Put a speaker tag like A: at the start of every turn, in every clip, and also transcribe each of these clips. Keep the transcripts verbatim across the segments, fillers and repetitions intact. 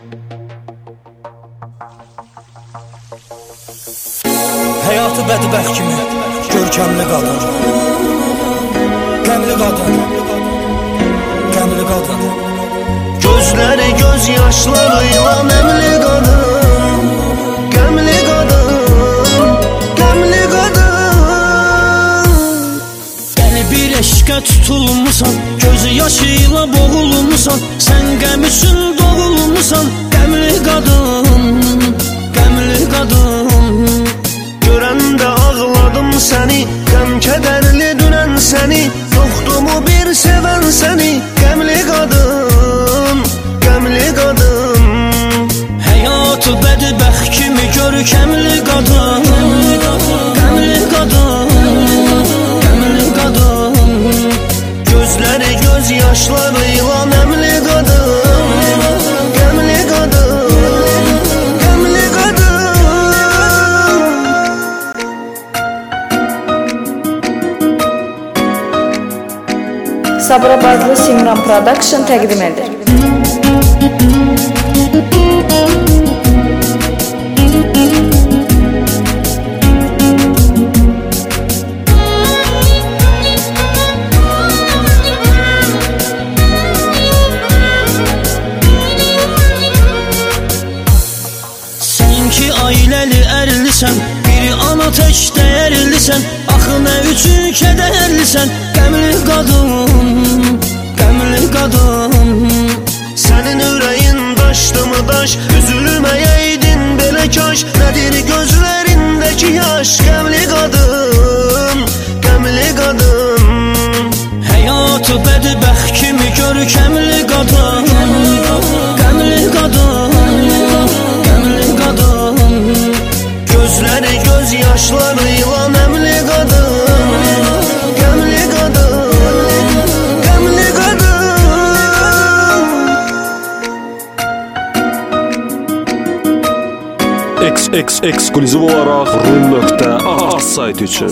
A: Həyatı bədbəxt kimi görkəmli qadın, qəmli qadın, qəmli qadın,
B: gözləri göz yaşlarıyla nəmli qadın, qəmli qadın, qəmli qadın.
C: Dəli bir eşqə tutulmusan, gözü yaşıyla boğulmusan, sən qəm üçün doğulmusan, qəmli qadın, qəmli qadın.
B: Görəndə ağladım səni, qəm kədərli dünən səni, yoxdur mu bir sevən səni, qəmli qadın, qəmli qadın.
C: Həyatı bədbəxt kimi görkəmli qadın, qəmli qadın, qəmli qadın.
B: Gözləri göz yaşlarıyla nəmli qadın, qəmli qadın, qəmli qadın.
D: Sabirabadlı Simran Production təqdim edir.
C: Sən ki ailəli ərlisən, bir ana tək dəyərlisən, axı nə üçün kədərlisən, qəmli qadın, qəmli qadın.
B: Sənin ürəyin daşdımı daş, üzülməyəydin belə kaş, nədir gözlərindəki yaş, qəmli qadın, qəmli qadın.
C: Həyatı bədbəxt kimi görkəmli qadın, qəmli qadın, qəmli qadın.
B: Gözləri göz yaşlarıyla nəmli qadın, qəmli qadın, qəmli qadın.
E: X X ekskluziv olaraq rum nöqtə a sayt üçün.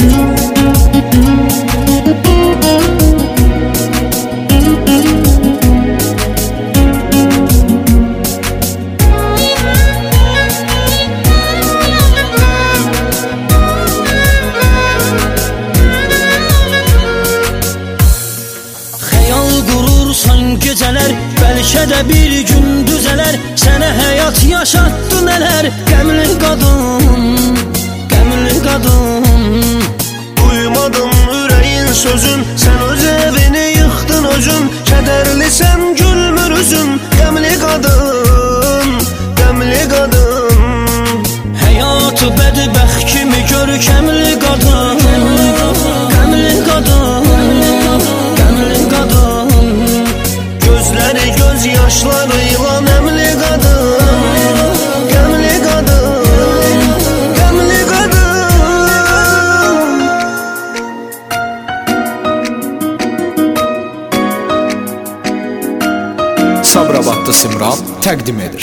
C: Xəyal qurursan gecələr, bəlkə də bir gün düzələr, sənə həyat yaşatdı nələr, qəmli qadın, qəmli qadın.
B: Duymadım ürəyin sözün, sən öz evini yıxdın özün, kədərlisən gülmür üzün, qəmli qadın, qəmli qadın.
C: Həyatı bədbəxt kimi görkəmli qadın, qəmli qadın, qəmli qadın.
B: Gözləri göz yaşlarıyla nəmli qadın, qəmli qadın, qəmli qadın.
A: Sabirabadlı Simran təqdim edir.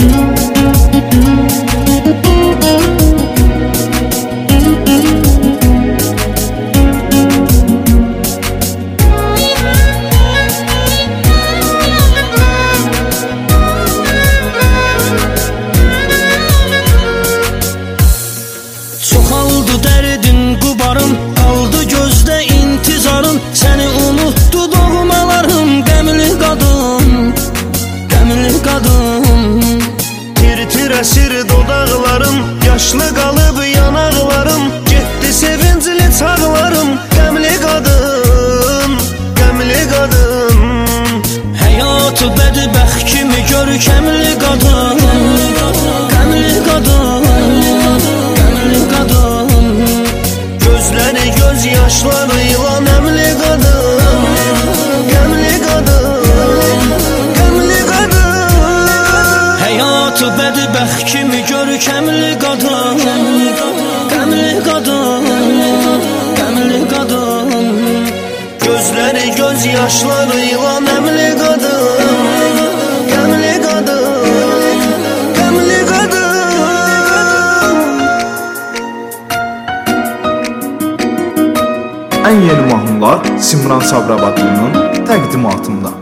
C: Çoxaldı dərdin qubarım, qaldı gözdə intizarım, səni unutdu doğmalarım, qəmli qadın, qəmli qadın.
B: Tir-tir əsir dodaqlarım, yaşlı qalıb yanaqlarım, getdi sevincli çağlarım, qəmli qadın, qəmli qadın.
C: Həyatı bədbəxt kimi görkəmli qadın, qəmli qadın, qəmli qadın.
B: Gözləri göz yaşlarıyla nəmli qadın, qəmli qadın, qəmli qadın.
C: Həyatı bədbəxt kimi görkəmli qadın, qəmli qadın, qəmli qadın.
B: Gözləri göz yaşlarıyla nəmli qadın, qəmli qadın, qəmli qadın.
F: Ən yeni mahnılar Simran Sabirabadlının təqdimatında.